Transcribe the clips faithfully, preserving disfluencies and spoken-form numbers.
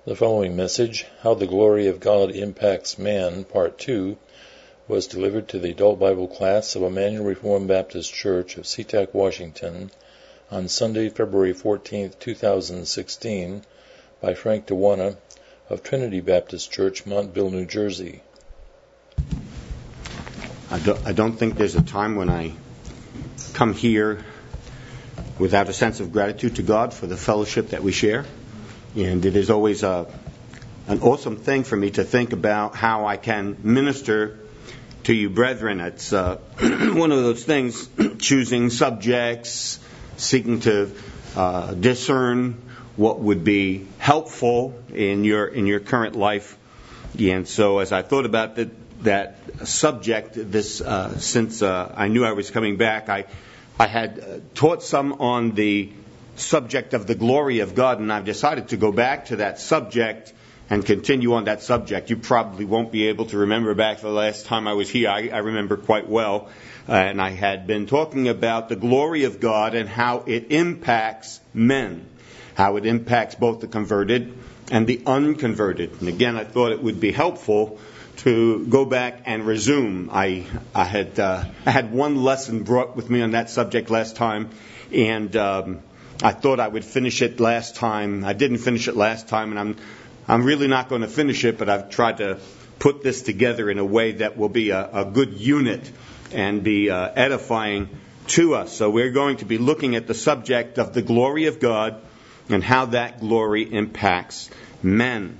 The following message, How the Glory of God Impacts Man, Part two, was delivered to the adult Bible class of Emmanuel Reformed Baptist Church of SeaTac, Washington, on Sunday, February fourteenth, two thousand sixteen, by Frank Dewana of Trinity Baptist Church, Montville, New Jersey. I don't, I don't think there's a time when I come here without a sense of gratitude to God for the fellowship that we share. And it is always a, an awesome thing for me to think about how I can minister to you brethren. It's uh, one of those things, choosing subjects, seeking to uh, discern what would be helpful in your in your current life. And so as I thought about the, that subject, this uh, since uh, I knew I was coming back, I, I had uh, taught some on the subject of the glory of God, and I've decided to go back to that subject and continue on that subject. You probably won't be able to remember back to the last time I was here. I, I remember quite well, uh, and I had been talking about the glory of God and how it impacts men, how it impacts both the converted and the unconverted. And again, I thought it would be helpful to go back and resume. I, I had uh, I had one lesson brought with me on that subject last time, and um, I thought I would finish it last time. I didn't finish it last time, and I'm I'm really not going to finish it, but I've tried to put this together in a way that will be a, a good unit and be uh, edifying to us. So we're going to be looking at the subject of the glory of God and how that glory impacts men.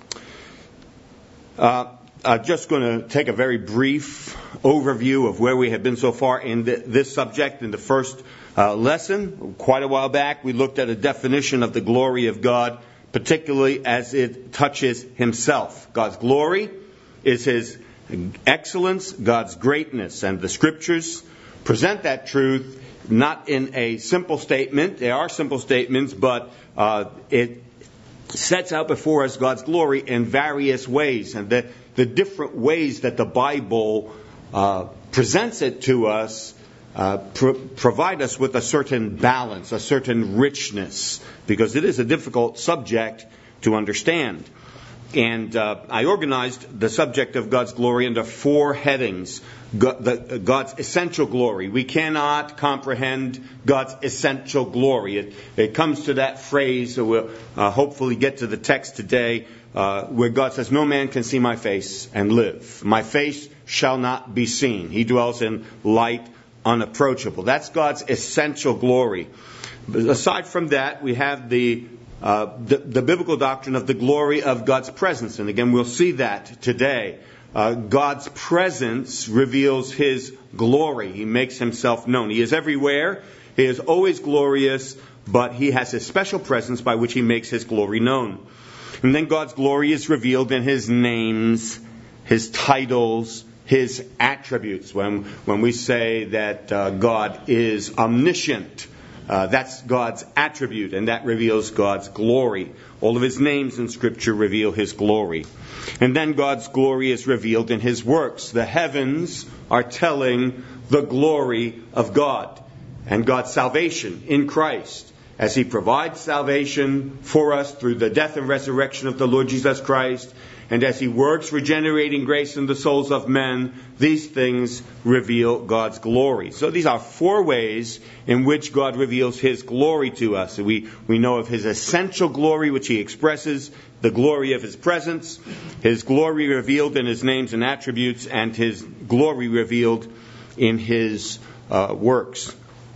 Uh, I'm just going to take a very brief overview of where we have been so far in the, this subject. In the first uh, lesson, quite a while back, we looked at a definition of the glory of God, particularly as it touches Himself. God's glory is His excellence, God's greatness, and the Scriptures present that truth not in a simple statement. They are simple statements, but uh, it sets out before us God's glory in various ways, and the, the different ways that the Bible uh, presents it to us uh, pro- provide us with a certain balance, a certain richness, because it is a difficult subject to understand. And uh, I organized the subject of God's glory into four headings. God, the, God's essential glory. We cannot comprehend God's essential glory. It, it comes to that phrase, so we'll uh, hopefully get to the text today, uh, where God says, "No man can see my face and live. My face shall not be seen. He dwells in light unapproachable." That's God's essential glory. But aside from that, we have the Uh, the, the biblical doctrine of the glory of God's presence. And again, we'll see that today. Uh, God's presence reveals His glory. He makes Himself known. He is everywhere. He is always glorious, but He has a special presence by which He makes His glory known. And then God's glory is revealed in His names, His titles, His attributes. When, when we say that uh, God is omniscient, Uh, that's God's attribute, and that reveals God's glory. All of His names in Scripture reveal His glory. And then God's glory is revealed in His works. The heavens are telling the glory of God and God's salvation in Christ, as He provides salvation for us through the death and resurrection of the Lord Jesus Christ, and as He works regenerating grace in the souls of men. These things reveal God's glory. So these are four ways in which God reveals His glory to us. We, we know of His essential glory, which He expresses, the glory of His presence, His glory revealed in His names and attributes, and His glory revealed in His uh, works.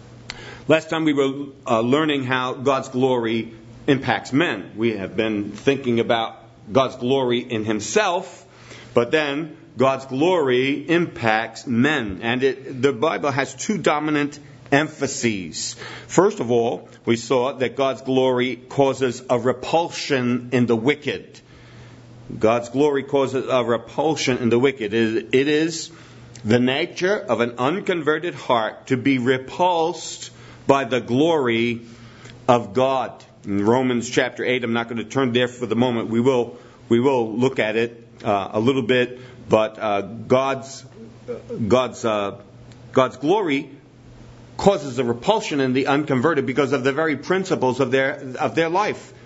Last time we were uh, learning how God's glory impacts men. We have been thinking about God's glory in Himself, but then God's glory impacts men. And it, the Bible has two dominant emphases. First of all, we saw that God's glory causes a repulsion in the wicked. God's glory causes a repulsion in the wicked. It is the nature of an unconverted heart to be repulsed by the glory of God. In Romans chapter eight, I'm not going to turn there for the moment. We will we will look at it uh, a little bit, but uh, God's God's uh, God's glory causes a repulsion in the unconverted because of the very principles of their of their life.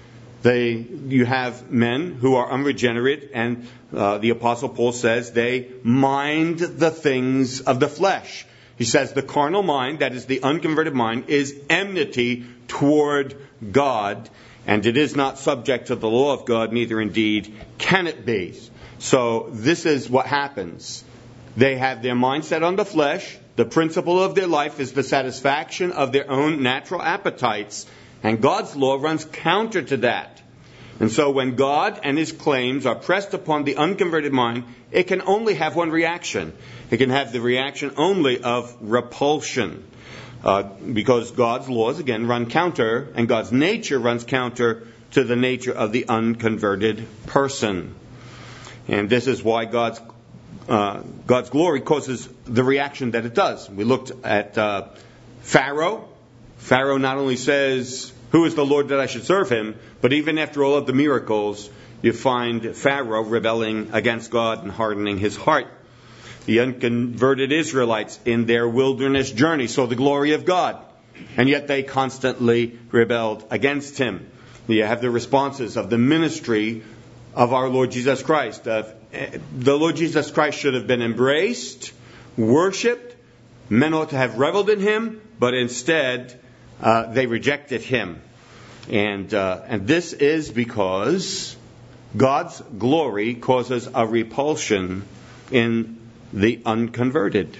They, you have men who are unregenerate, and uh, the Apostle Paul says they mind the things of the flesh. He says the carnal mind, that is the unconverted mind, is enmity toward God, and it is not subject to the law of God, neither indeed can it be. So this is what happens. They have their mind set on the flesh. The principle of their life is the satisfaction of their own natural appetites. And God's law runs counter to that. And so when God and His claims are pressed upon the unconverted mind, it can only have one reaction. It can have the reaction only of repulsion. Uh, because God's laws, again, run counter, and God's nature runs counter to the nature of the unconverted person. And this is why God's uh, God's glory causes the reaction that it does. We looked at uh, Pharaoh. Pharaoh not only says, "Who is the Lord that I should serve him?" but even after all of the miracles, you find Pharaoh rebelling against God and hardening his heart. The unconverted Israelites in their wilderness journey saw the glory of God, and yet they constantly rebelled against Him. You have the responses of the ministry of our Lord Jesus Christ. Uh, the Lord Jesus Christ should have been embraced, worshipped. Men ought to have reveled in Him, but instead uh, they rejected Him. And uh, and this is because God's glory causes a repulsion in the unconverted.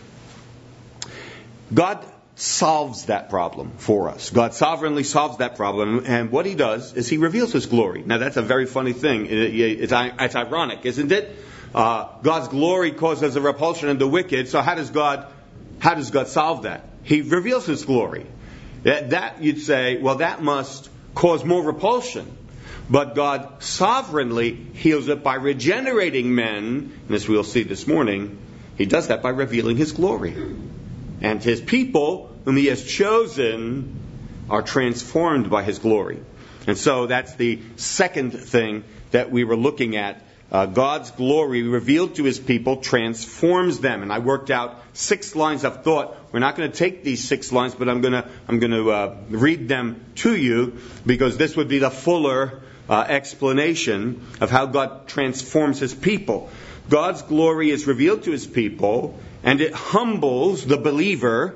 God solves that problem for us. God sovereignly solves that problem, and what He does is He reveals His glory. Now that's a very funny thing. It's, it's ironic, isn't it? Uh, God's glory causes a repulsion in the wicked. So how does God how does God solve that? He reveals His glory. That, that you'd say, well, that must cause more repulsion. But God sovereignly heals it by regenerating men, and as we'll see this morning, He does that by revealing His glory. And His people, whom He has chosen, are transformed by His glory. And so that's the second thing that we were looking at. Uh, God's glory revealed to His people transforms them. And I worked out six lines of thought. We're not going to take these six lines, but I'm going to I'm going to uh, read them to you, because this would be the fuller uh, explanation of how God transforms His people. God's glory is revealed to His people, and it humbles the believer,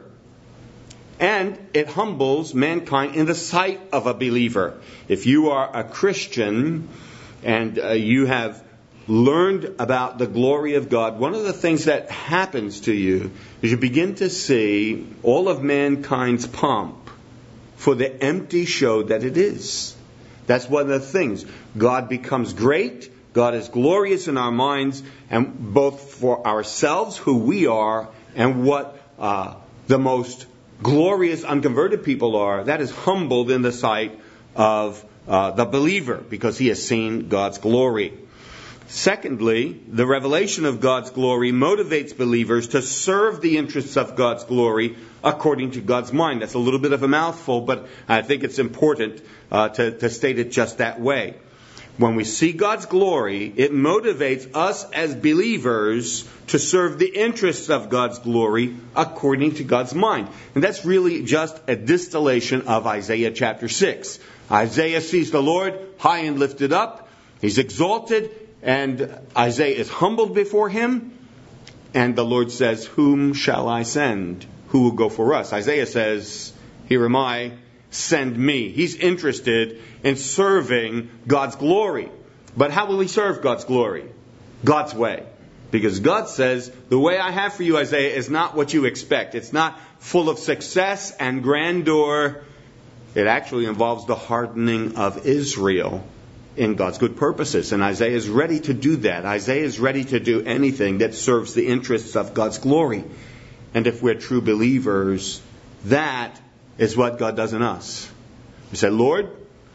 and it humbles mankind in the sight of a believer. If you are a Christian and uh, you have learned about the glory of God, one of the things that happens to you is you begin to see all of mankind's pomp for the empty show that it is. That's one of the things. God becomes great. God is glorious in our minds, and both for ourselves, who we are, and what uh, the most glorious unconverted people are. That is humbled in the sight of uh, the believer, because he has seen God's glory. Secondly, the revelation of God's glory motivates believers to serve the interests of God's glory according to God's mind. That's a little bit of a mouthful, but I think it's important uh, to, to state it just that way. When we see God's glory, it motivates us as believers to serve the interests of God's glory according to God's mind. And that's really just a distillation of Isaiah chapter six. Isaiah sees the Lord high and lifted up. He's exalted. And Isaiah is humbled before Him. And the Lord says, "Whom shall I send? Who will go for us?" Isaiah says, "Here am I, send me." He's interested in serving God's glory. But how will he serve God's glory? God's way. Because God says, the way I have for you, Isaiah, is not what you expect. It's not full of success and grandeur. It actually involves the hardening of Israel in God's good purposes. And Isaiah is ready to do that. Isaiah is ready to do anything that serves the interests of God's glory. And if we're true believers, that is what God does in us. We say, "Lord,"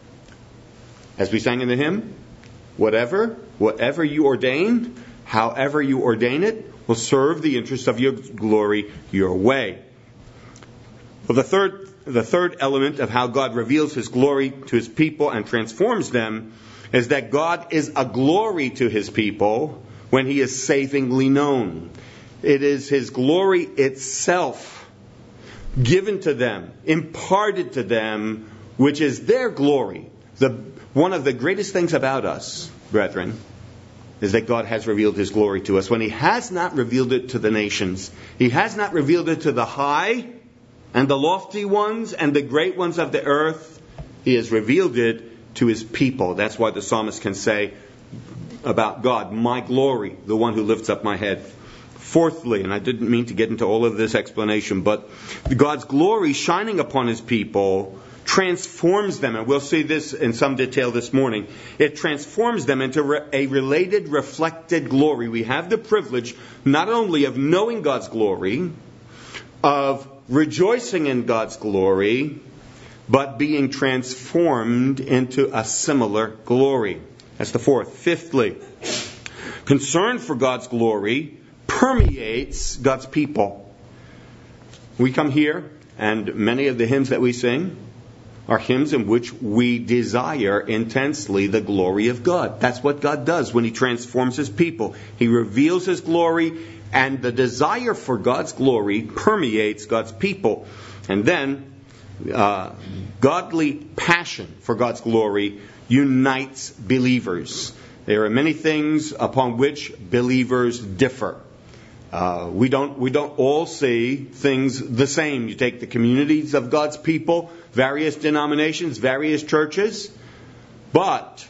as we sang in the hymn, whatever, whatever you ordain, however you ordain it, will serve the interests of your glory your way. Well, the third, the third element of how God reveals His glory to His people and transforms them is that God is a glory to His people when He is savingly known. It is His glory itself given to them, imparted to them, which is their glory. The, One of the greatest things about us, brethren, is that God has revealed His glory to us. When He has not revealed it to the nations, He has not revealed it to the high and the lofty ones and the great ones of the earth, He has revealed it to His people. That's why the psalmist can say about God, my glory, the one who lifts up my head. Fourthly, and I didn't mean to get into all of this explanation, but God's glory shining upon His people transforms them, and we'll see this in some detail this morning. It transforms them into re- a related, reflected glory. We have the privilege not only of knowing God's glory, of rejoicing in God's glory, but being transformed into a similar glory. That's the fourth. Fifthly, concern for God's glory permeates God's people. We come here, and many of the hymns that we sing are hymns in which we desire intensely the glory of God. That's what God does when He transforms His people. He reveals His glory, and the desire for God's glory permeates God's people. And then, uh, godly passion for God's glory unites believers. There are many things upon which believers differ. Uh, we don't we don't all see things the same. You take the communities of God's people, various denominations, various churches, but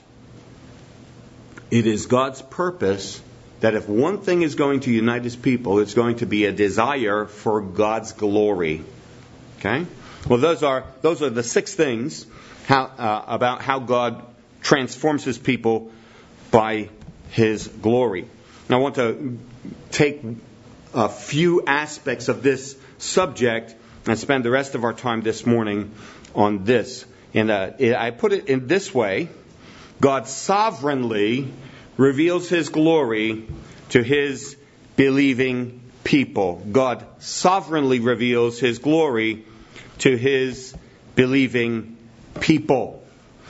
it is God's purpose that if one thing is going to unite His people, it's going to be a desire for God's glory. Okay? Well, those are those are the six things how, uh, about how God transforms His people by His glory. Now, I want to take a few aspects of this subject and spend the rest of our time this morning on this. And uh, I put it in this way: God sovereignly reveals His glory to His believing people. God sovereignly reveals His glory to His believing people.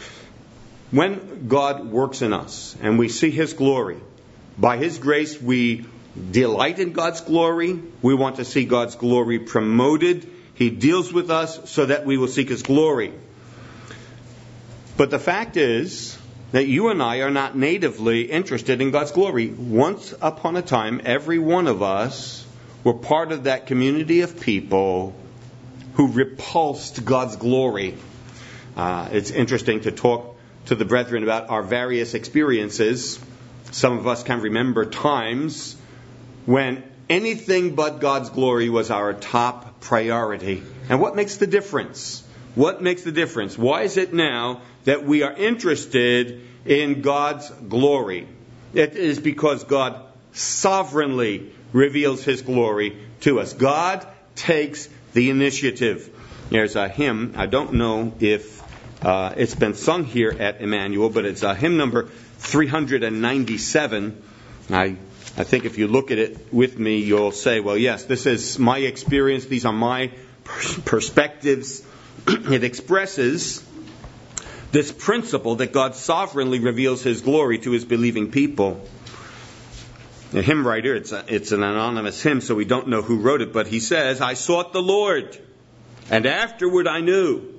When God works in us and we see His glory, by His grace we delight in God's glory. We want to see God's glory promoted. He deals with us so that we will seek His glory. But the fact is that you and I are not natively interested in God's glory. Once upon a time, every one of us were part of that community of people who repulsed God's glory. Uh, it's interesting to talk to the brethren about our various experiences. Some of us can remember times when anything but God's glory was our top priority. And what makes the difference? What makes the difference? Why is it now that we are interested in God's glory? It is because God sovereignly reveals His glory to us. God takes the initiative. There's a hymn, I don't know if uh, it's been sung here at Emmanuel, but it's a hymn number three ninety-seven. I I think if you look at it with me, you'll say, well, yes, this is my experience. These are my perspectives. It expresses this principle that God sovereignly reveals His glory to His believing people. The hymn writer, it's, a, it's an anonymous hymn, so we don't know who wrote it, but he says, I sought the Lord, and afterward I knew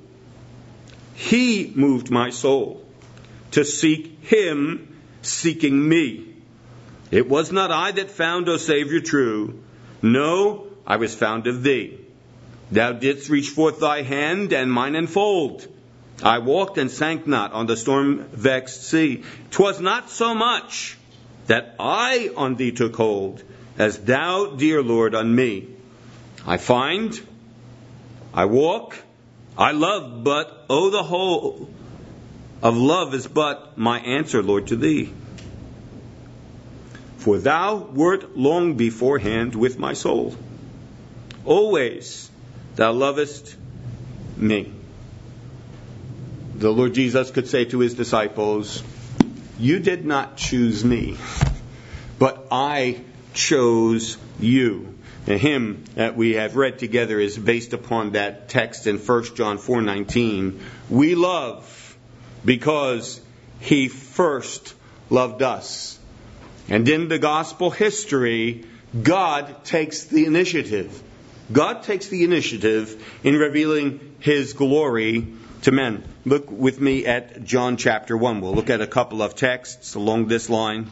He moved my soul to seek Him, seeking me. It was not I that found, O Savior, true. No, I was found of Thee. Thou didst reach forth Thy hand, and mine enfold. I walked and sank not on the storm-vexed sea. 'Twas not so much that I on Thee took hold, as Thou, dear Lord, on me. I find, I walk, I love, but, oh, the whole of love is but my answer, Lord, to Thee. For Thou wert long beforehand with my soul. Always Thou lovest me. The Lord Jesus could say to His disciples, you did not choose me, but I chose you. The hymn that we have read together is based upon that text in First John four nineteen. We love because He first loved us. And in the gospel history, God takes the initiative. God takes the initiative in revealing His glory to men. Look with me at John chapter one. We'll look at a couple of texts along this line.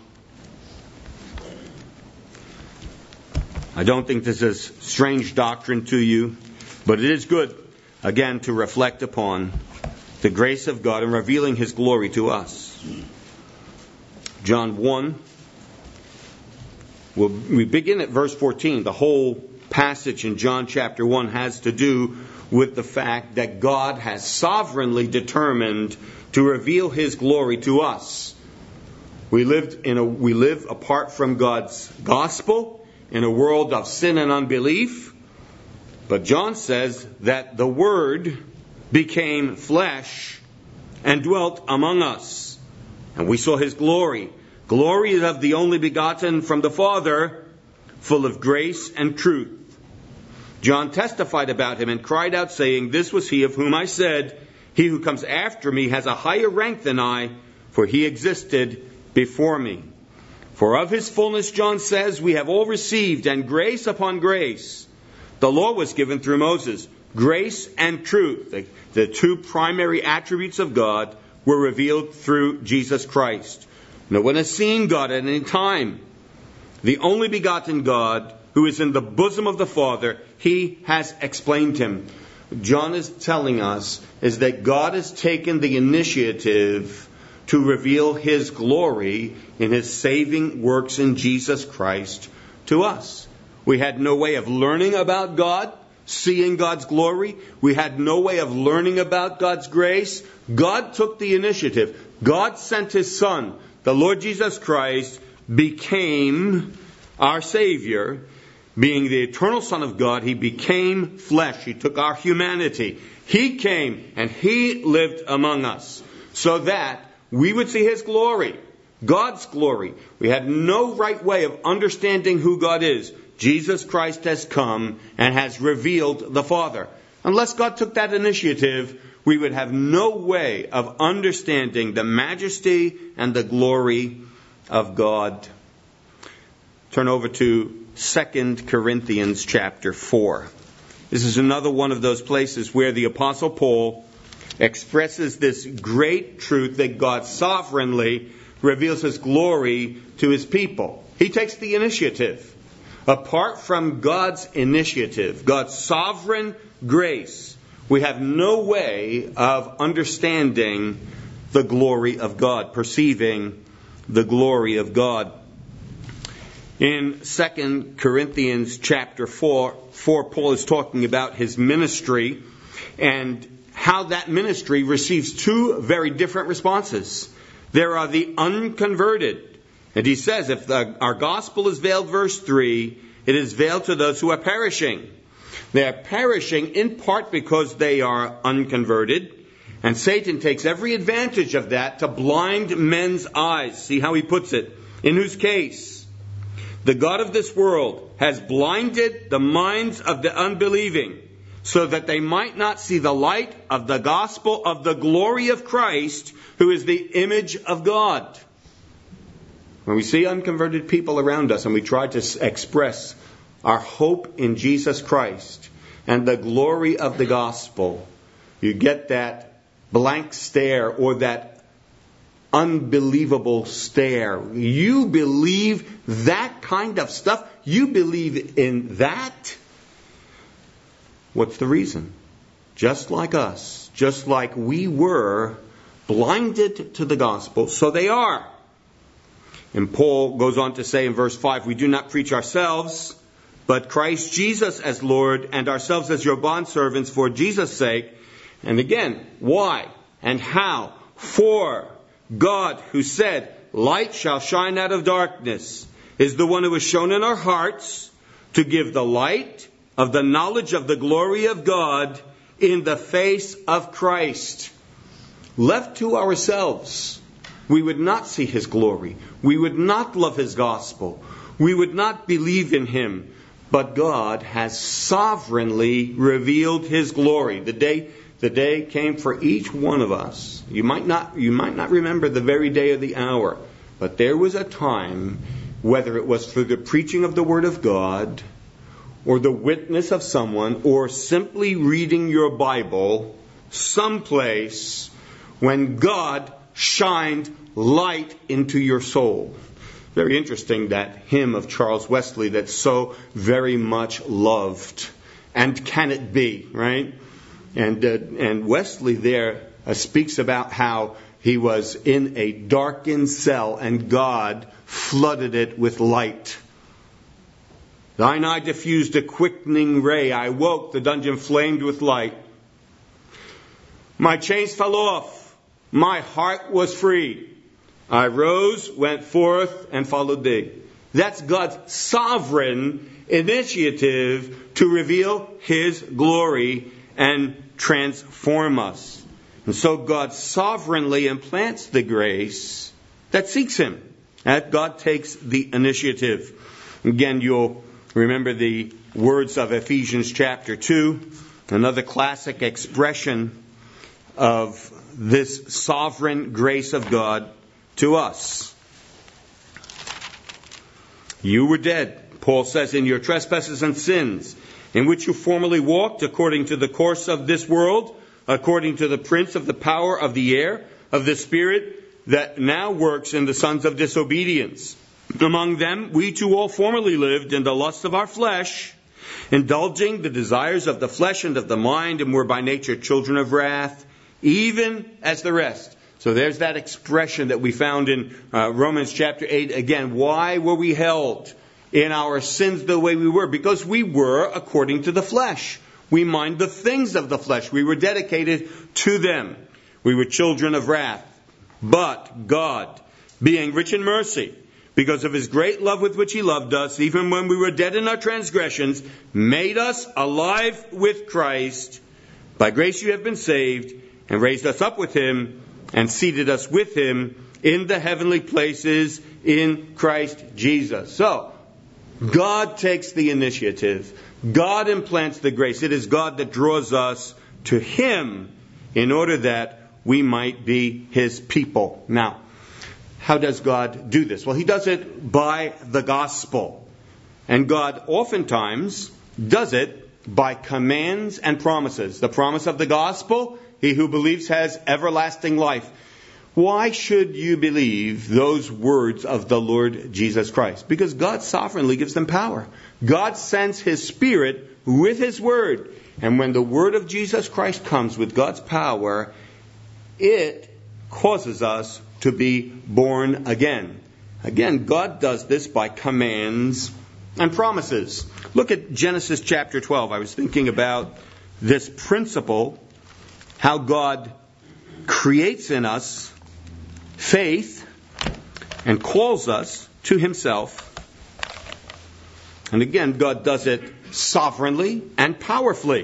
I don't think this is strange doctrine to you, but it is good, again, to reflect upon the grace of God in revealing His glory to us. John one. We'll, we begin at verse fourteen. The whole passage in John chapter one has to do with the fact that God has sovereignly determined to reveal His glory to us. We lived in a we live apart from God's gospel in a world of sin and unbelief. But John says that the Word became flesh and dwelt among us. And we saw His glory. Glory is of the only begotten from the Father, full of grace and truth. John testified about Him and cried out, saying, "This was He of whom I said, He who comes after me has a higher rank than I, for He existed before me." For of His fullness, John says, we have all received, and grace upon grace. The law was given through Moses. Grace and truth, the, the two primary attributes of God, were revealed through Jesus Christ. No one has seen God at any time. The only begotten God, who is in the bosom of the Father, He has explained Him. John is telling us is that God has taken the initiative to reveal His glory in His saving works in Jesus Christ to us. We had no way of learning about God, seeing God's glory. We had no way of learning about God's grace. God took the initiative. God sent His Son. The Lord Jesus Christ became our Savior. Being the eternal Son of God, He became flesh. He took our humanity. He came and He lived among us so that we would see His glory, God's glory. We had no right way of understanding who God is. Jesus Christ has come and has revealed the Father. Unless God took that initiative, we would have no way of understanding the majesty and the glory of God. Turn over to Second Corinthians chapter four. This is another one of those places where the Apostle Paul expresses this great truth that God sovereignly reveals His glory to His people. He takes the initiative. Apart from God's initiative, God's sovereign grace, we have no way of understanding the glory of God, perceiving the glory of God. In Second Corinthians chapter four, four, Paul is talking about his ministry and how that ministry receives two very different responses. There are the unconverted. And he says, if the, our gospel is veiled, verse three, it is veiled to those who are perishing. They are perishing in part because they are unconverted. And Satan takes every advantage of that to blind men's eyes. See how he puts it? In whose case, the God of this world has blinded the minds of the unbelieving, so that they might not see the light of the gospel of the glory of Christ, who is the image of God. When we see unconverted people around us and we try to express our hope in Jesus Christ and the glory of the gospel, you get that blank stare or that unbelievable stare. You believe that kind of stuff? You believe in that? What's the reason? Just like us, just like we were blinded to the gospel, so they are. And Paul goes on to say in verse five, we do not preach ourselves, but Christ Jesus as Lord, and ourselves as your bondservants for Jesus' sake. And again, why and how? For God, who said, light shall shine out of darkness, is the one who has shown in our hearts to give the light of the knowledge of the glory of God in the face of Christ. Left to ourselves, we would not see His glory. We would not love His gospel. We would not believe in Him. But God has sovereignly revealed His glory. The day, the day came for each one of us. You might not, you might not remember the very day or the hour, but there was a time, whether it was through the preaching of the Word of God, or the witness of someone, or simply reading your Bible, someplace when God shined light into your soul. Very interesting, that hymn of Charles Wesley that's so very much loved. And can it be, right? And, uh, and Wesley there uh, speaks about how he was in a darkened cell and God flooded it with light. Thine eye diffused a quickening ray. I woke, the dungeon flamed with light. My chains fell off. My heart was free. I rose, went forth, and followed thee. That's God's sovereign initiative to reveal His glory and transform us. And so God sovereignly implants the grace that seeks Him. That God takes the initiative. Again, you'll remember the words of Ephesians chapter two, another classic expression of this sovereign grace of God to us. You were dead, Paul says, in your trespasses and sins, in which you formerly walked according to the course of this world, according to the prince of the power of the air, of the spirit that now works in the sons of disobedience. Among them, we too all formerly lived in the lusts of our flesh, indulging the desires of the flesh and of the mind, and were by nature children of wrath, even as the rest. So there's that expression that we found in uh, Romans chapter eight. Again, why were we held in our sins the way we were? Because we were according to the flesh. We mind the things of the flesh. We were dedicated to them. We were children of wrath. But God, being rich in mercy, because of His great love with which He loved us, even when we were dead in our transgressions, made us alive with Christ. By grace you have been saved, and raised us up with Him, and seated us with Him in the heavenly places in Christ Jesus. So, God takes the initiative. God implants the grace. It is God that draws us to Him in order that we might be His people. Now, how does God do this? Well, He does it by the gospel. And God oftentimes does it by commands and promises. The promise of the gospel, he who believes has everlasting life. Why should you believe those words of the Lord Jesus Christ? Because God sovereignly gives them power. God sends His Spirit with His Word. And when the Word of Jesus Christ comes with God's power, it causes us to be born again. Again, God does this by commands and promises. Look at Genesis chapter twelve. I was thinking about this principle, how God creates in us faith and calls us to Himself. And again, God does it sovereignly and powerfully.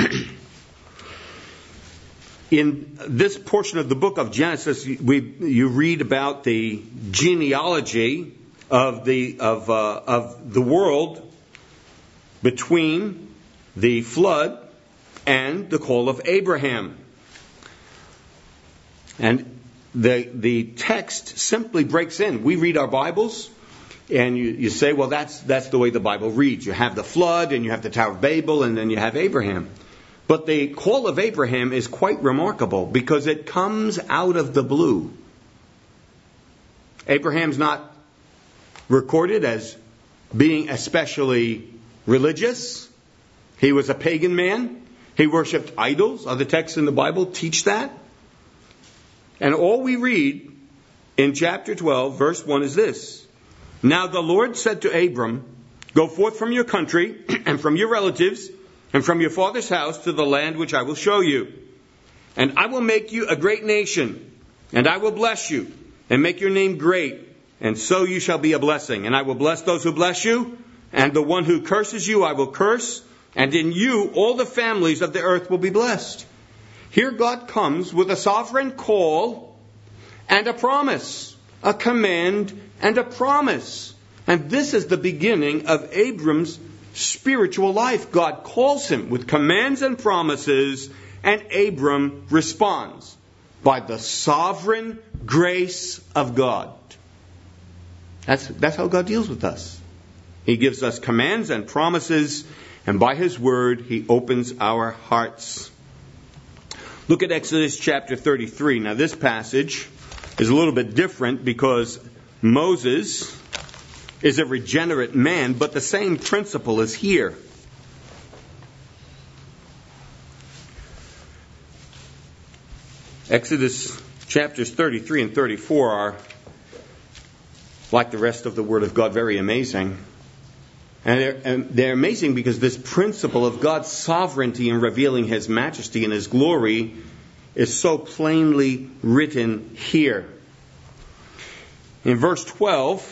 In this portion of the book of Genesis, we you read about the genealogy of the of uh, of the world between the flood and the call of Abraham. And the the text simply breaks in. We read our Bibles, and you, you say, well, that's that's the way the Bible reads. You have the flood, and you have the Tower of Babel, and then you have Abraham. But the call of Abraham is quite remarkable because it comes out of the blue. Abraham's not recorded as being especially religious. He was a pagan man. He worshipped idols. Other texts in the Bible teach that. And all we read in chapter twelve, verse one is this. Now the Lord said to Abram, go forth from your country and from your relatives and from your father's house to the land which I will show you. And I will make you a great nation, and I will bless you, and make your name great, and so you shall be a blessing. And I will bless those who bless you, and the one who curses you I will curse, and in you all the families of the earth will be blessed. Here God comes with a sovereign call and a promise, a command and a promise. And this is the beginning of Abram's spiritual life. God calls him with commands and promises, and Abram responds by the sovereign grace of God. That's, that's how God deals with us. He gives us commands and promises, and by His word, He opens our hearts. Look at Exodus chapter thirty-three. Now this passage is a little bit different because Moses is a regenerate man, but the same principle is here. Exodus chapters thirty-three and thirty-four are, like the rest of the Word of God, very amazing. And they're, and they're amazing because this principle of God's sovereignty in revealing His majesty and His glory is so plainly written here. In verse twelve,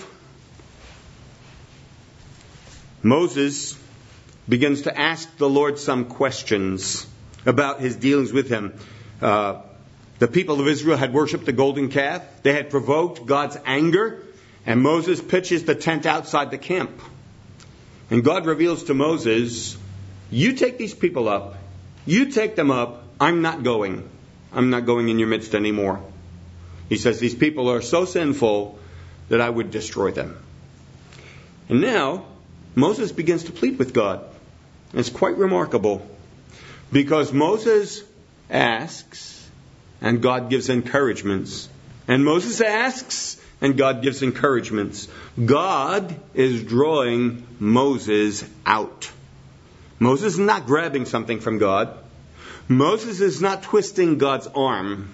Moses begins to ask the Lord some questions about His dealings with him. Uh, the people of Israel had worshipped the golden calf. They had provoked God's anger. And Moses pitches the tent outside the camp. And God reveals to Moses, you take these people up. You take them up. I'm not going. I'm not going in your midst anymore. He says these people are so sinful that I would destroy them. And now Moses begins to plead with God. And it's quite remarkable. Because Moses asks and God gives encouragements. And Moses asks and God gives encouragements. God is drawing Moses out. Moses is not grabbing something from God. Moses is not twisting God's arm.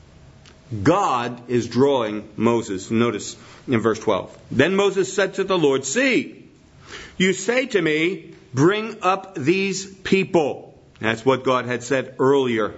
God is drawing Moses. Notice in verse twelve. Then Moses said to the Lord, see, you say to me, bring up these people. That's what God had said earlier.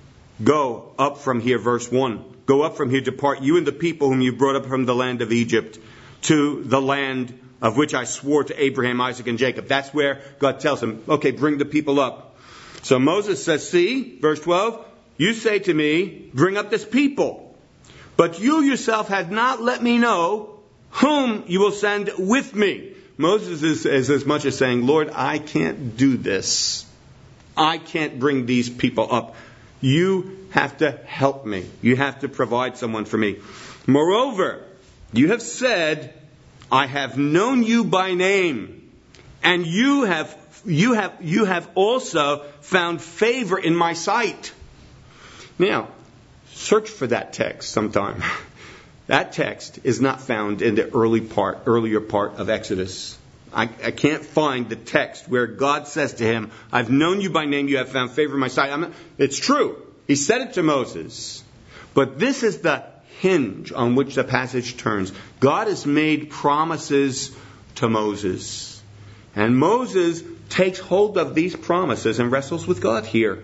Go up from here, verse one. Go up from here, depart, you and the people whom you brought up from the land of Egypt, to the land of which I swore to Abraham, Isaac, and Jacob. That's where God tells him, okay, bring the people up. So Moses says, see, verse twelve, you say to me, bring up this people. But you yourself have not let me know whom you will send with me. Moses is, is as much as saying, Lord, I can't do this. I can't bring these people up. You have to help me. You have to provide someone for me. Moreover, you have said, I have known you by name, and you have you have you have also found favor in my sight. Now, search for that text sometime. That text is not found in the early part, earlier part of Exodus. I, I can't find the text where God says to him, I've known you by name, you have found favor in my sight. I'm not, it's true. He said it to Moses. But this is the hinge on which the passage turns. God has made promises to Moses. And Moses takes hold of these promises and wrestles with God here.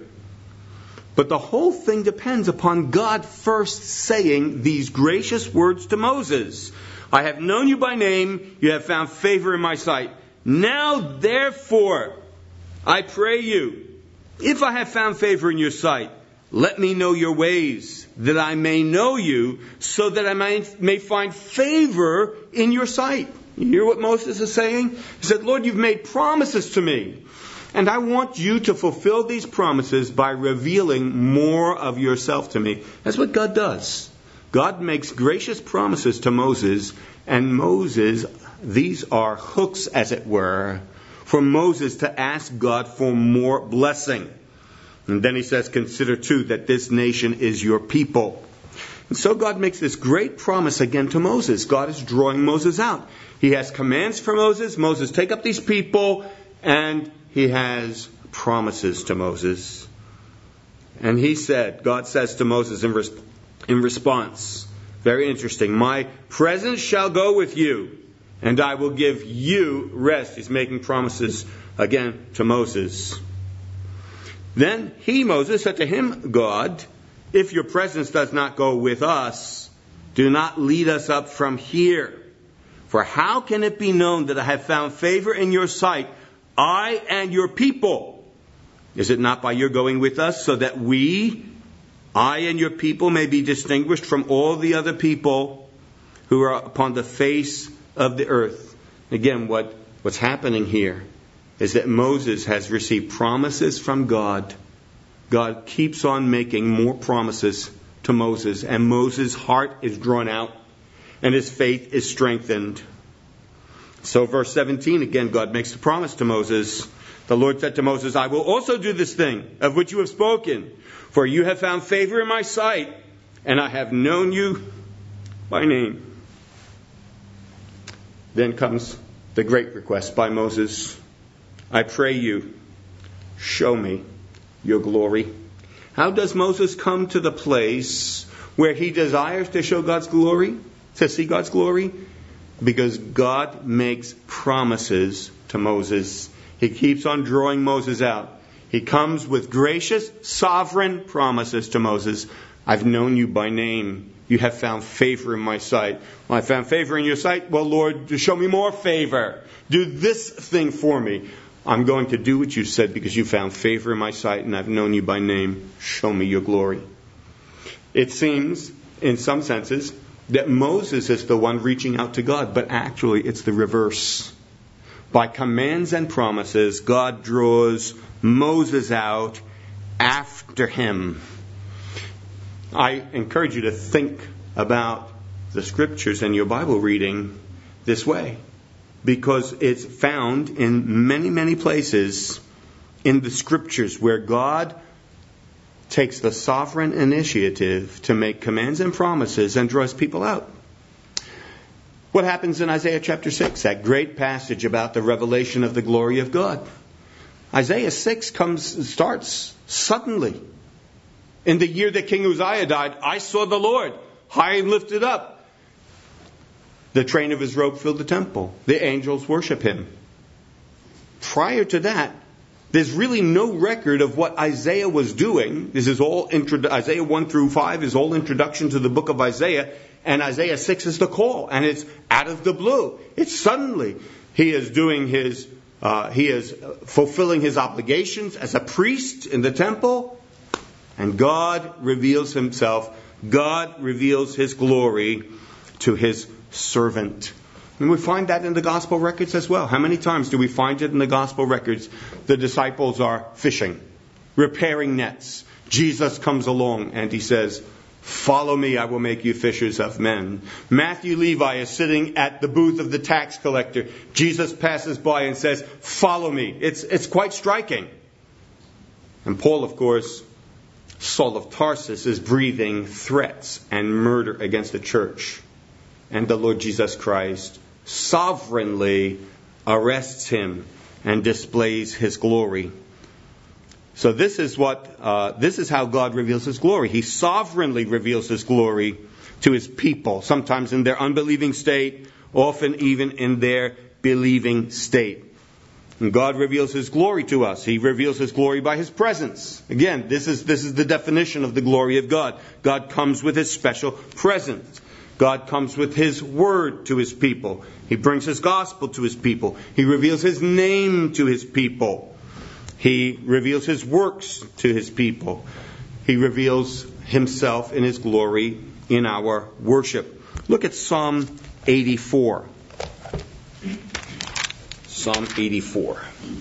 But the whole thing depends upon God first saying these gracious words to Moses. I have known you by name, you have found favor in my sight. Now therefore, I pray you, if I have found favor in your sight, let me know your ways, that I may know you, so that I may, may find favor in your sight. You hear what Moses is saying? He said, Lord, you've made promises to me. And I want you to fulfill these promises by revealing more of yourself to me. That's what God does. God makes gracious promises to Moses, and Moses, these are hooks, as it were, for Moses to ask God for more blessing. And then he says, consider too that this nation is your people. And so God makes this great promise again to Moses. God is drawing Moses out. He has commands for Moses. Moses, take up these people, and he has promises to Moses. And he said, God says to Moses in, res- in response, very interesting, my presence shall go with you, and I will give you rest. He's making promises again to Moses. Then he, Moses, said to him, God, if your presence does not go with us, do not lead us up from here. For how can it be known that I have found favor in your sight, I and your people? Is it not by your going with us, so that we, I and your people, may be distinguished from all the other people who are upon the face of the earth? Again, what, what's happening here is that Moses has received promises from God. God keeps on making more promises to Moses, and Moses' heart is drawn out, and his faith is strengthened. So verse seventeen, again, God makes the promise to Moses. The Lord said to Moses, I will also do this thing of which you have spoken, for you have found favor in my sight, and I have known you by name. Then comes the great request by Moses. I pray you, show me your glory. How does Moses come to the place where he desires to show God's glory, to see God's glory? Because God makes promises to Moses. He keeps on drawing Moses out. He comes with gracious, sovereign promises to Moses. I've known you by name. You have found favor in my sight. Well, I found favor in your sight. Well, Lord, show me more favor. Do this thing for me. I'm going to do what you said because you found favor in my sight and I've known you by name. Show me your glory. It seems, in some senses, that Moses is the one reaching out to God, but actually it's the reverse. By commands and promises, God draws Moses out after him. I encourage you to think about the Scriptures and your Bible reading this way, because it's found in many, many places in the Scriptures where God takes the sovereign initiative to make commands and promises and draws people out. What happens in Isaiah chapter six, that great passage about the revelation of the glory of God? Isaiah six comes starts suddenly. In the year that King Uzziah died, I saw the Lord high and lifted up. The train of his robe filled the temple. The angels worship him. Prior to that, there's really no record of what Isaiah was doing. This is all intro- Isaiah one through five is all introduction to the book of Isaiah. And Isaiah six is the call, and it's out of the blue. It's suddenly. He is doing his, uh, he is fulfilling his obligations as a priest in the temple, and God reveals himself. God reveals his glory to his servant. And we find that in the gospel records as well. How many times do we find it in the gospel records? The disciples are fishing, repairing nets. Jesus comes along and he says, follow me, I will make you fishers of men. Matthew Levi is sitting at the booth of the tax collector. Jesus passes by and says, follow me. It's, it's quite striking. And Paul, of course, Saul of Tarsus, is breathing threats and murder against the church. And the Lord Jesus Christ sovereignly arrests him and displays his glory. So this is what uh, this is how God reveals his glory. He sovereignly reveals his glory to his people, sometimes in their unbelieving state, often even in their believing state. And God reveals his glory to us. He reveals his glory by his presence. Again, this is this is the definition of the glory of God. God comes with his special presence. God comes with his word to his people. He brings his gospel to his people. He reveals his name to his people. He reveals his works to his people. He reveals himself in his glory in our worship. Look at Psalm eighty-four. Psalm eighty-four.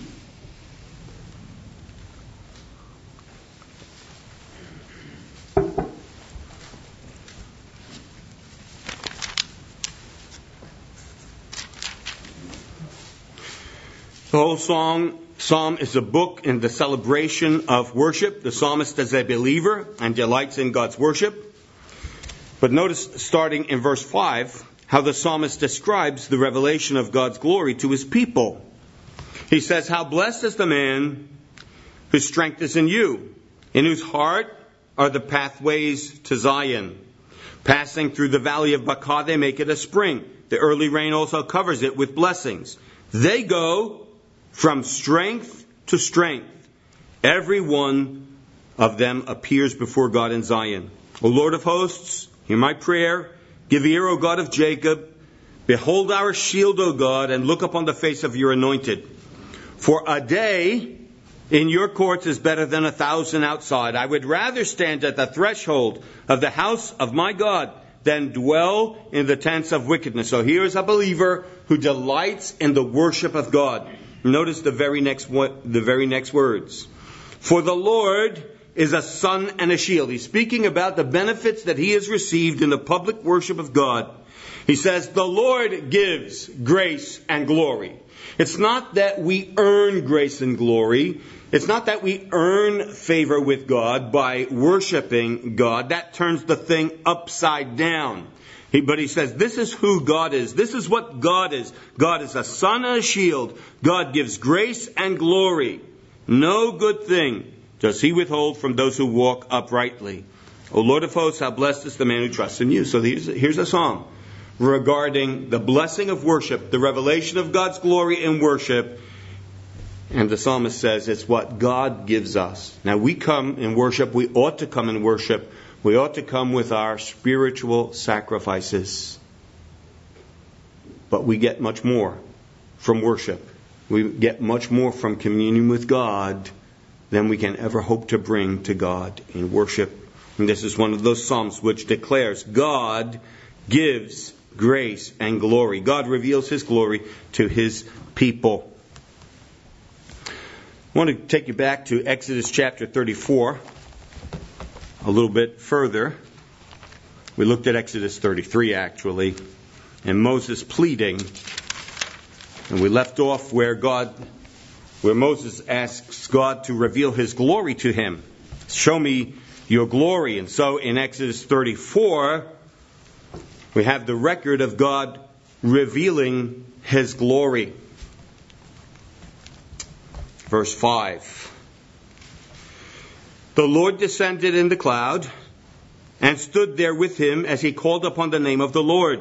The whole song, psalm is a book in the celebration of worship. The psalmist is a believer and delights in God's worship. But notice, starting in verse five, how the psalmist describes the revelation of God's glory to his people. He says, how blessed is the man whose strength is in you, in whose heart are the pathways to Zion. Passing through the valley of Baca, they make it a spring. The early rain also covers it with blessings. They go from strength to strength. Every one of them appears before God in Zion. O Lord of hosts, hear my prayer. Give ear, O God of Jacob. Behold our shield, O God, and look upon the face of your anointed. For a day in your courts is better than a thousand outside. I would rather stand at the threshold of the house of my God than dwell in the tents of wickedness. So here is a believer who delights in the worship of God. Notice the very next the very next words. For the Lord is a sun and a shield. He's speaking about the benefits that he has received in the public worship of God. He says, the Lord gives grace and glory. It's not that we earn grace and glory. It's not that we earn favor with God by worshiping God. That turns the thing upside down. He, but he says, this is who God is. This is what God is. God is a sun and a shield. God gives grace and glory. No good thing does he withhold from those who walk uprightly. O Lord of hosts, how blessed is the man who trusts in you. So here's, here's a psalm regarding the blessing of worship, the revelation of God's glory in worship. And the psalmist says it's what God gives us. Now we come in worship, we ought to come in worship. We ought to come with our spiritual sacrifices. But we get much more from worship. We get much more from communion with God than we can ever hope to bring to God in worship. And this is one of those psalms which declares God gives grace and glory. God reveals his glory to his people. I want to take you back to Exodus chapter thirty-four. A little bit further. We looked at Exodus thirty-three actually. And Moses pleading. And we left off where God, where Moses asks God to reveal his glory to him. Show me your glory. And so in Exodus thirty-four, we have the record of God revealing his glory. Verse five. The Lord descended in the cloud and stood there with him as he called upon the name of the Lord.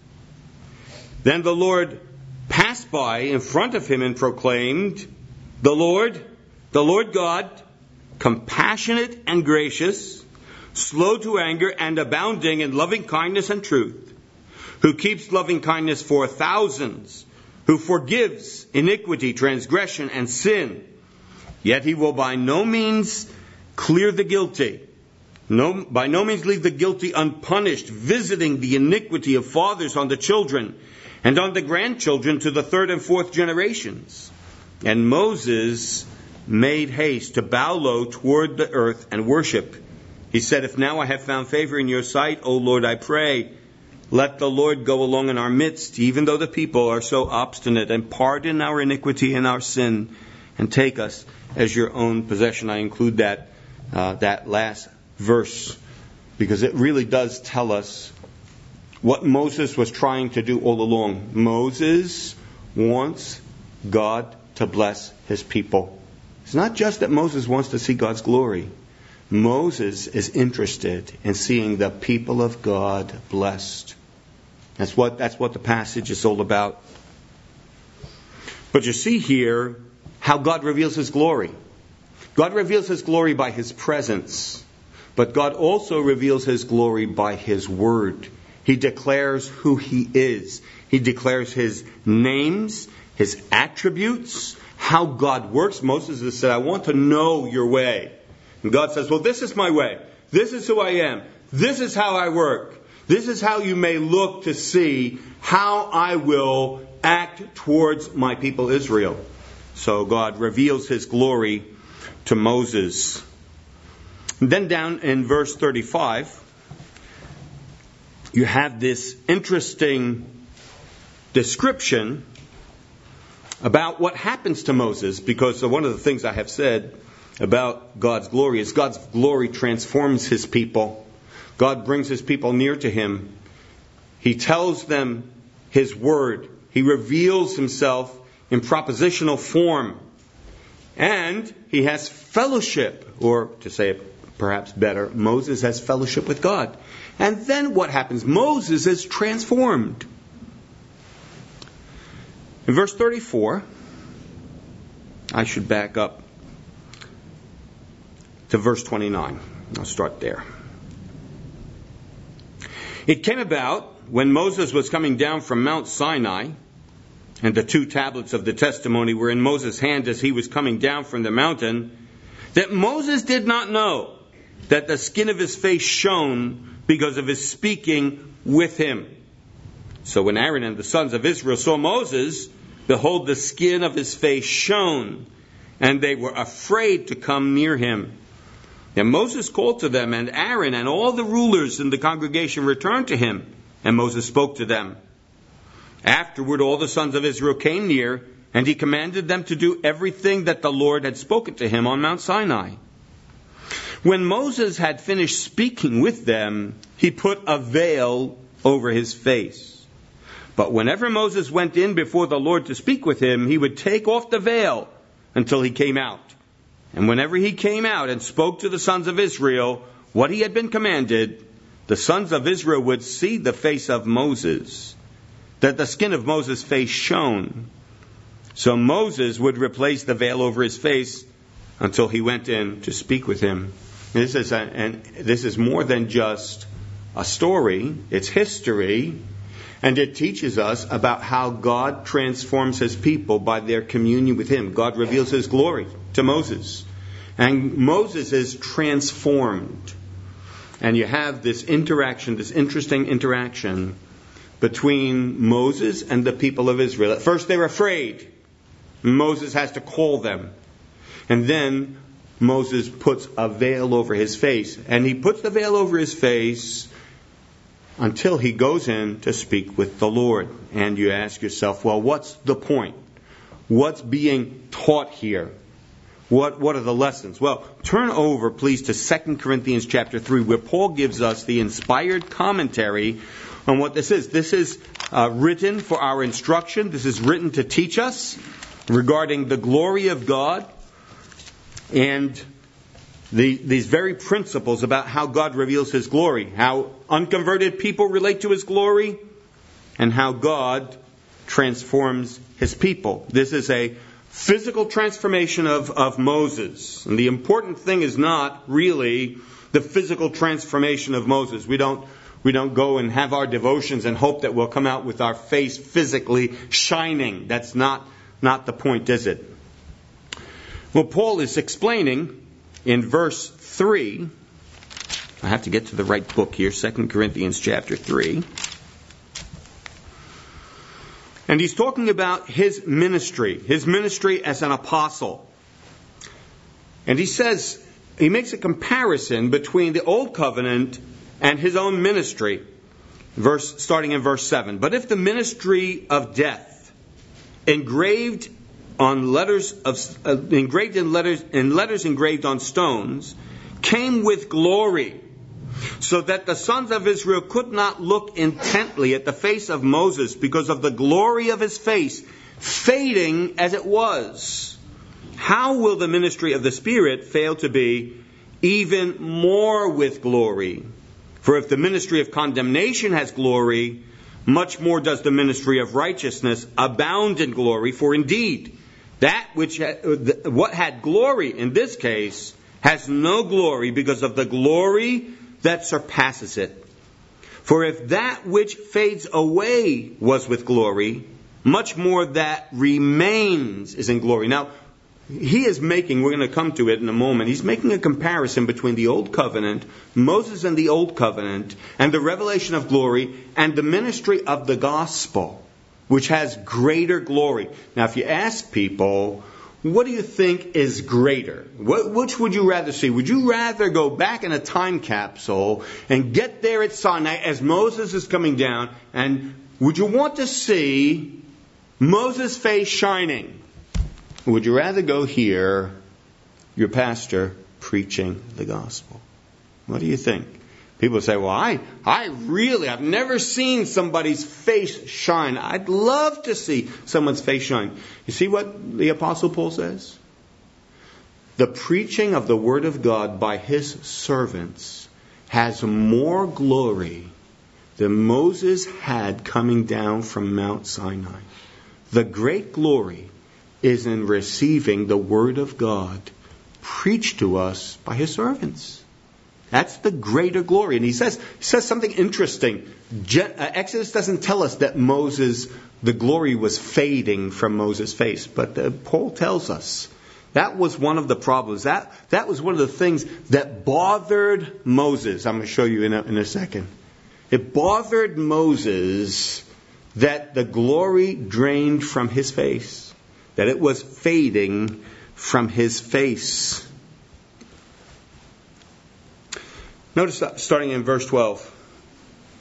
Then the Lord passed by in front of him and proclaimed, The Lord, the Lord God, compassionate and gracious, slow to anger and abounding in loving kindness and truth, who keeps loving kindness for thousands, who forgives iniquity, transgression, and sin. Yet he will by no means clear the guilty, no, by no means leave the guilty unpunished, visiting the iniquity of fathers on the children, and on the grandchildren to the third and fourth generations. And Moses made haste to bow low toward the earth and worship. He said, If now I have found favor in your sight, O Lord, I pray, let the Lord go along in our midst, even though the people are so obstinate, and pardon our iniquity and our sin, and take us as your own possession. I include that uh, that last verse because it really does tell us what Moses was trying to do all along. Moses wants God to bless his people. It's not just that Moses wants to see God's glory. Moses is interested in seeing the people of God blessed. That's what, that's what the passage is all about. But you see here how God reveals his glory. God reveals his glory by his presence. But God also reveals his glory by his word. He declares who he is. He declares his names, his attributes, how God works. Moses has said, I want to know your way. And God says, well, this is my way. This is who I am. This is how I work. This is how you may look to see how I will act towards my people Israel. So God reveals his glory to Moses. And then down in verse thirty-five, you have this interesting description about what happens to Moses, because one of the things I have said about God's glory is God's glory transforms his people. God brings his people near to him. He tells them his word. He reveals himself in propositional form. And he has fellowship, or to say it perhaps better, Moses has fellowship with God. And then what happens? Moses is transformed. In verse thirty-four, I should back up to verse twenty-nine. I'll start there. It came about when Moses was coming down from Mount Sinai, and the two tablets of the testimony were in Moses' hand as he was coming down from the mountain, that Moses did not know that the skin of his face shone because of his speaking with him. So when Aaron and the sons of Israel saw Moses, behold, the skin of his face shone, and they were afraid to come near him. And Moses called to them, and Aaron and all the rulers in the congregation returned to him. And Moses spoke to them. Afterward, all the sons of Israel came near, and he commanded them to do everything that the Lord had spoken to him on Mount Sinai. When Moses had finished speaking with them, he put a veil over his face. But whenever Moses went in before the Lord to speak with him, he would take off the veil until he came out. And whenever he came out and spoke to the sons of Israel what he had been commanded, the sons of Israel would see the face of Moses, that the skin of Moses' face shone. So Moses would replace the veil over his face until he went in to speak with him. This is a, and this is more than just a story. It's history. And it teaches us about how God transforms his people by their communion with him. God reveals his glory to Moses. And Moses is transformed. And you have this interaction, this interesting interaction between Moses and the people of Israel. At first they were afraid. Moses has to call them. And then Moses puts a veil over his face. And he puts the veil over his face until he goes in to speak with the Lord. And you ask yourself, well, what's the point? What's being taught here? What what are the lessons? Well, turn over, please, to Second Corinthians chapter three, where Paul gives us the inspired commentary on what this is. This is uh, written for our instruction. This is written to teach us regarding the glory of God and the, these very principles about how God reveals his glory, how unconverted people relate to his glory, and how God transforms his people. This is a physical transformation of, of Moses. And the important thing is not really the physical transformation of Moses. We don't we don't go and have our devotions and hope that we'll come out with our face physically shining. That's not, not the point, is it? Well, Paul is explaining in verse three. I have to get to the right book here, Second Corinthians chapter three. And he's talking about his ministry, his ministry as an apostle. And he says, he makes a comparison between the old covenant and his own ministry. Verse, starting in verse seven. But if the ministry of death, engraved on letters of uh, engraved in letters in letters engraved on stones, came with glory, so that the sons of Israel could not look intently at the face of Moses because of the glory of his face, fading as it was, how will the ministry of the Spirit fail to be even more with glory? For if the ministry of condemnation has glory, much more does the ministry of righteousness abound in glory. For indeed, that which had, what had glory in this case has no glory because of the glory that surpasses it. For if that which fades away was with glory, much more that remains is in glory. Now, he is making, we're going to come to it in a moment, he's making a comparison between the Old Covenant, Moses and the Old Covenant, and the revelation of glory, and the ministry of the gospel, which has greater glory. Now, if you ask people, what do you think is greater? What, which would you rather see? Would you rather go back in a time capsule and get there at Sinai as Moses is coming down, and would you want to see Moses' face shining? Or would you rather go hear your pastor preaching the gospel? What do you think? People say, well, I, I really, I've never seen somebody's face shine. I'd love to see someone's face shine. You see what the Apostle Paul says? The preaching of the Word of God by his servants has more glory than Moses had coming down from Mount Sinai. The great glory is in receiving the Word of God preached to us by his servants. That's the greater glory. And he says, he says something interesting. Exodus doesn't tell us that Moses, the glory was fading from Moses' face. But uh, Paul tells us that was one of the problems. That, that was one of the things that bothered Moses. I'm going to show you in a, in a second. It bothered Moses that the glory drained from his face. That it was fading from his face. Notice that starting in verse twelve.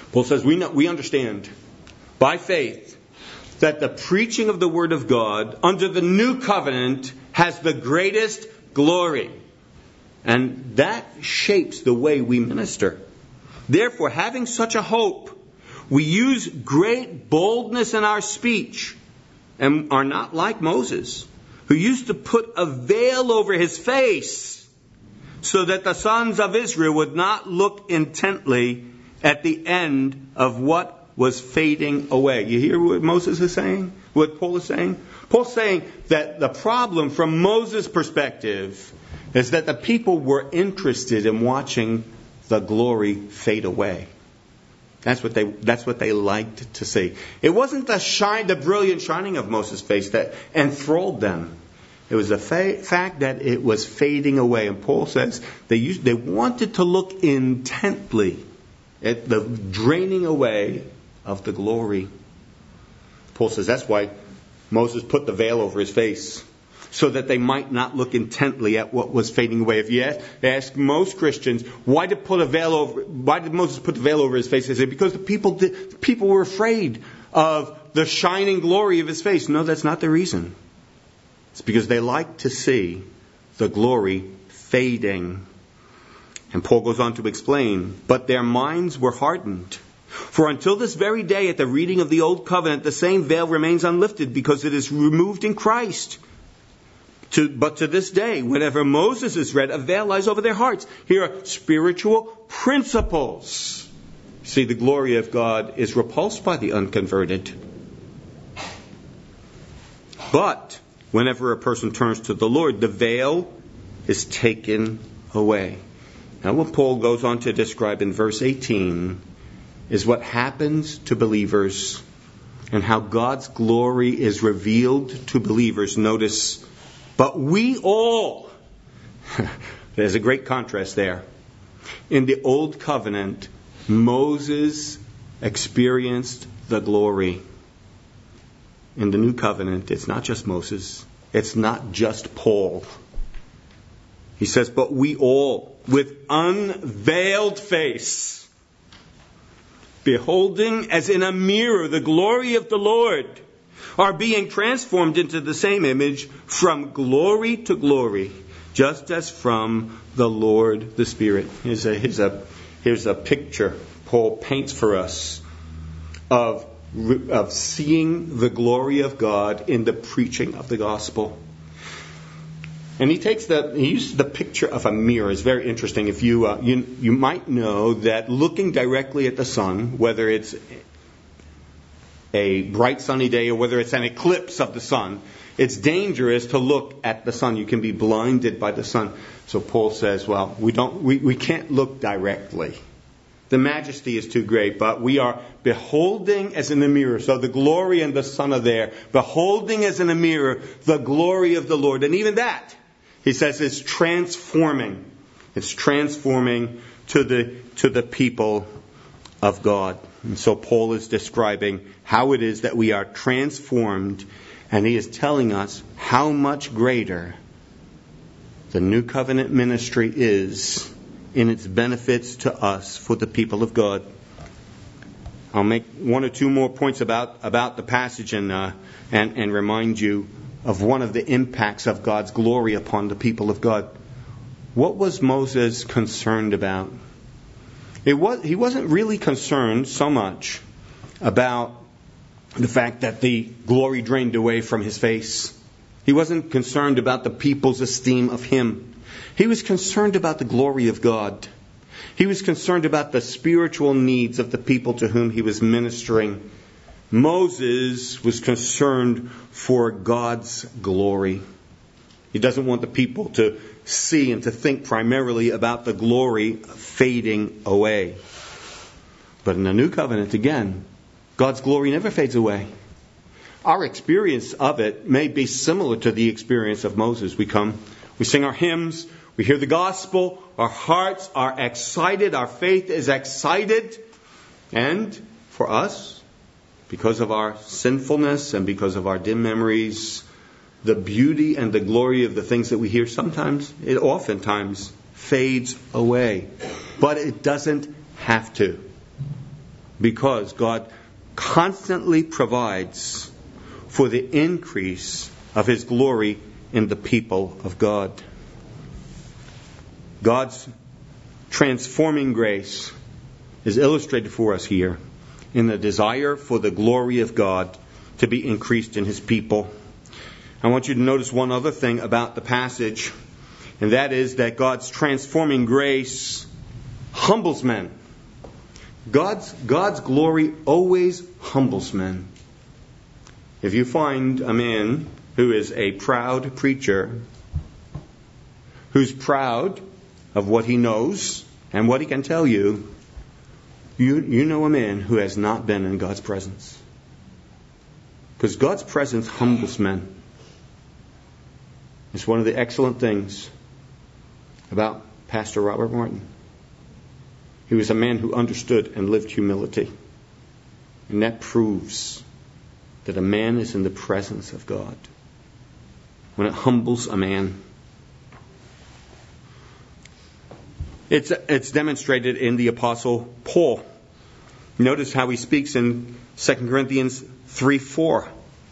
Paul says, we know, we understand by faith that the preaching of the Word of God under the new covenant has the greatest glory. And that shapes the way we minister. Therefore, having such a hope, we use great boldness in our speech and are not like Moses, who used to put a veil over his face so that the sons of Israel would not look intently at the end of what was fading away. You hear what Moses is saying? What Paul is saying? Paul's saying that the problem from Moses' perspective is that the people were interested in watching the glory fade away. That's what they that's what they liked to see. It wasn't the shine, the brilliant shining of Moses' face that enthralled them. It was the fa- fact that it was fading away. And Paul says they used, they wanted to look intently at the draining away of the glory. Paul says that's why Moses put the veil over his face, so that they might not look intently at what was fading away. If you ask, ask most Christians, why did put a veil over? Why did Moses put the veil over his face? They say because the people did, people were afraid of the shining glory of his face. No, that's not the reason. It's because they like to see the glory fading. And Paul goes on to explain, but their minds were hardened. For until this very day, at the reading of the Old Covenant, the same veil remains unlifted because it is removed in Christ. To, but to this day, whenever Moses is read, a veil lies over their hearts. Here are spiritual principles. See, the glory of God is repulsed by the unconverted. But whenever a person turns to the Lord, the veil is taken away. Now what Paul goes on to describe in verse eighteen is what happens to believers and how God's glory is revealed to believers. Notice, but we all, there's a great contrast there. In the Old Covenant, Moses experienced the glory. In the New Covenant, it's not just Moses. It's not just Paul. He says, but we all, with unveiled face, beholding as in a mirror the glory of the Lord, are being transformed into the same image from glory to glory, just as from the Lord the Spirit. Here's a, here's a, here's a picture Paul paints for us of, of seeing the glory of God in the preaching of the gospel. And he takes the he uses the picture of a mirror. It's very interesting. If you uh, you you might know that looking directly at the sun, whether it's a bright sunny day or whether it's an eclipse of the sun, it's dangerous to look at the sun. You can be blinded by the sun. So Paul says, well, we don't we, we can't look directly. The majesty is too great, but we are beholding as in a mirror. So the glory and the sun are there. Beholding as in a mirror the glory of the Lord. And even that, he says, it's transforming. It's transforming to the to the people of God. And so Paul is describing how it is that we are transformed, and he is telling us how much greater the new covenant ministry is in its benefits to us for the people of God. I'll make one or two more points about about the passage and uh, and and remind you of one of the impacts of God's glory upon the people of God. What was Moses concerned about? It was he wasn't really concerned so much about the fact that the glory drained away from his face. He wasn't concerned about the people's esteem of him. He was concerned about the glory of God. He was concerned about the spiritual needs of the people to whom he was ministering. Moses was concerned for God's glory. He doesn't want the people to see and to think primarily about the glory fading away. But in the new covenant, again, God's glory never fades away. Our experience of it may be similar to the experience of Moses. We come, we sing our hymns, we hear the gospel, our hearts are excited, our faith is excited, and for us, because of our sinfulness and because of our dim memories, the beauty and the glory of the things that we hear sometimes, it oftentimes fades away. But it doesn't have to. because God constantly provides for the increase of His glory in the people of God. God's transforming grace is illustrated for us here in the desire for the glory of God to be increased in His people. I want you to notice one other thing about the passage, and that is that God's transforming grace humbles men. God's, God's glory always humbles men. If you find a man who is a proud preacher, who's proud of what he knows and what he can tell you, you, you know a man who has not been in God's presence. Because God's presence humbles men. It's one of the excellent things about Pastor Robert Martin. He was a man who understood and lived humility. And that proves that a man is in the presence of God when it humbles a man. It's, it's demonstrated in the Apostle Paul. Notice how he speaks in Second Corinthians three four.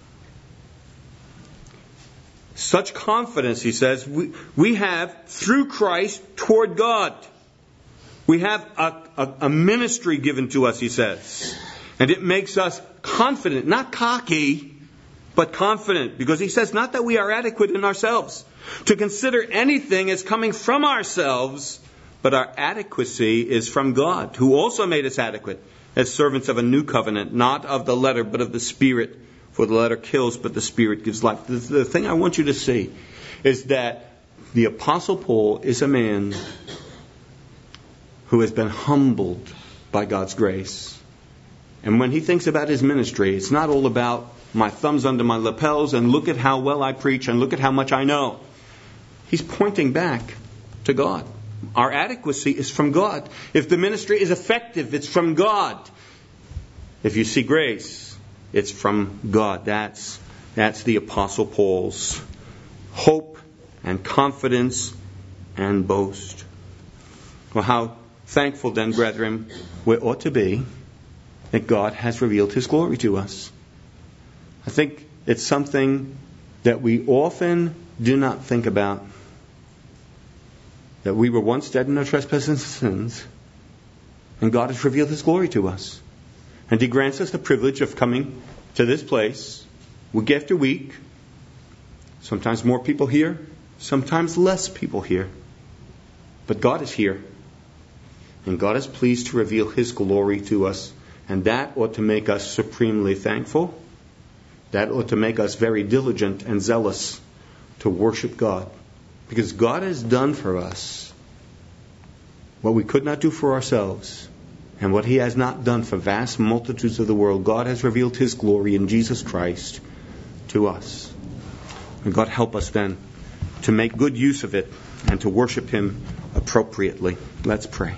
Such confidence, he says, we, we have through Christ toward God. We have a, a, a ministry given to us, he says. And it makes us confident, not cocky, but confident. Because he says not that we are adequate in ourselves to consider anything as coming from ourselves, but our adequacy is from God, who also made us adequate as servants of a new covenant, not of the letter, but of the Spirit. For the letter kills, but the Spirit gives life. The, the thing I want you to see is that the Apostle Paul is a man who has been humbled by God's grace. And when he thinks about his ministry, it's not all about my thumbs under my lapels and look at how well I preach and look at how much I know. He's pointing back to God. Our adequacy is from God. If the ministry is effective, it's from God. If you see grace, it's from God. That's, that's the Apostle Paul's hope and confidence and boast. Well, how thankful then, brethren, we ought to be that God has revealed His glory to us. I think it's something that we often do not think about. That we were once dead in our trespasses and sins, and God has revealed His glory to us. And He grants us the privilege of coming to this place week after week. Sometimes more people here, sometimes less people here. But God is here. And God is pleased to reveal His glory to us. And that ought to make us supremely thankful. That ought to make us very diligent and zealous to worship God. Because God has done for us what we could not do for ourselves. And what He has not done for vast multitudes of the world, God has revealed His glory in Jesus Christ to us. And God help us then to make good use of it and to worship Him appropriately. Let's pray.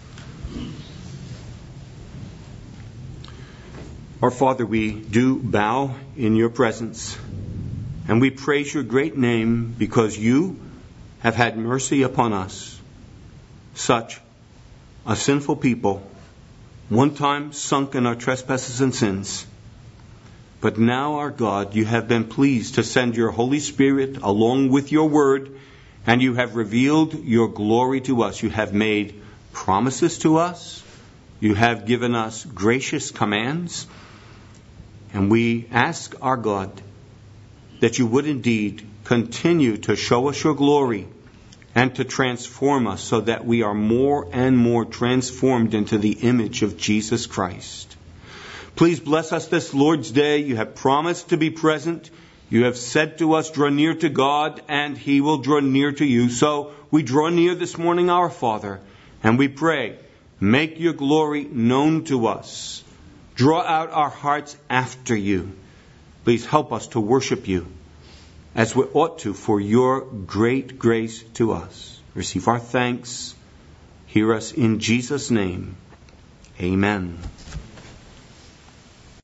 Our Father, we do bow in Your presence, and we praise Your great name because You have had mercy upon us, such a sinful people, one time sunk in our trespasses and sins. But now, our God, You have been pleased to send Your Holy Spirit along with Your Word, and You have revealed Your glory to us. You have made promises to us. You have given us gracious commands. And we ask, our God, that You would indeed continue to show us Your glory and to transform us so that we are more and more transformed into the image of Jesus Christ. Please bless us this Lord's Day. You have promised to be present. You have said to us, draw near to God, and He will draw near to you. So we draw near this morning, our Father, and we pray, make Your glory known to us. Draw out our hearts after You. Please help us to worship You as we ought to for Your great grace to us. Receive our thanks. Hear us in Jesus' name. Amen.